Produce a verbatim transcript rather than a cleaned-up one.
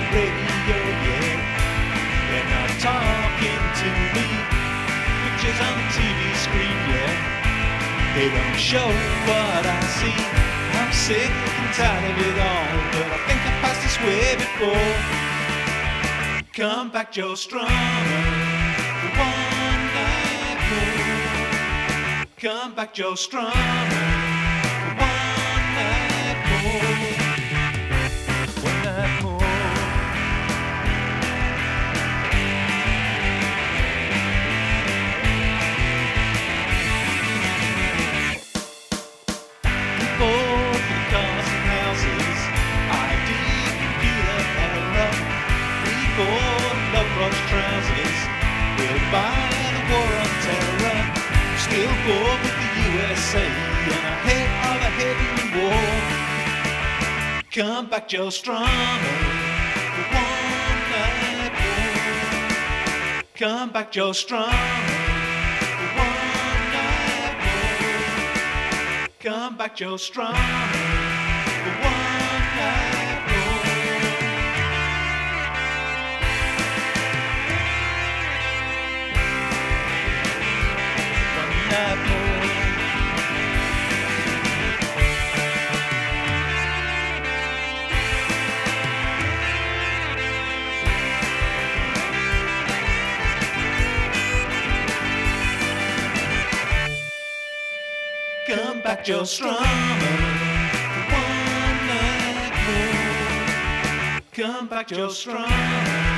radio, yeah. They're not talking to me. Pictures on the T V screen, yeah. They don't show what I see. I'm sick and tired of it all, but I think I passed this way before. Come back, Joe Strummer, the one night more. Come back, Joe Strummer, the one night more. One night more. Bought the cars and houses, I D, computer error. We bought love brush trousers, we'll buy the war on terror. Still bought with the U S A, and ahead of a heavy war. Come back, Joe Strummer, the one night war. Come back, Joe Strummer. Come back, Joe Strummer, the one night more. One night more. Come back, Joe Strummer, one night more. Come back, Joe Strummer.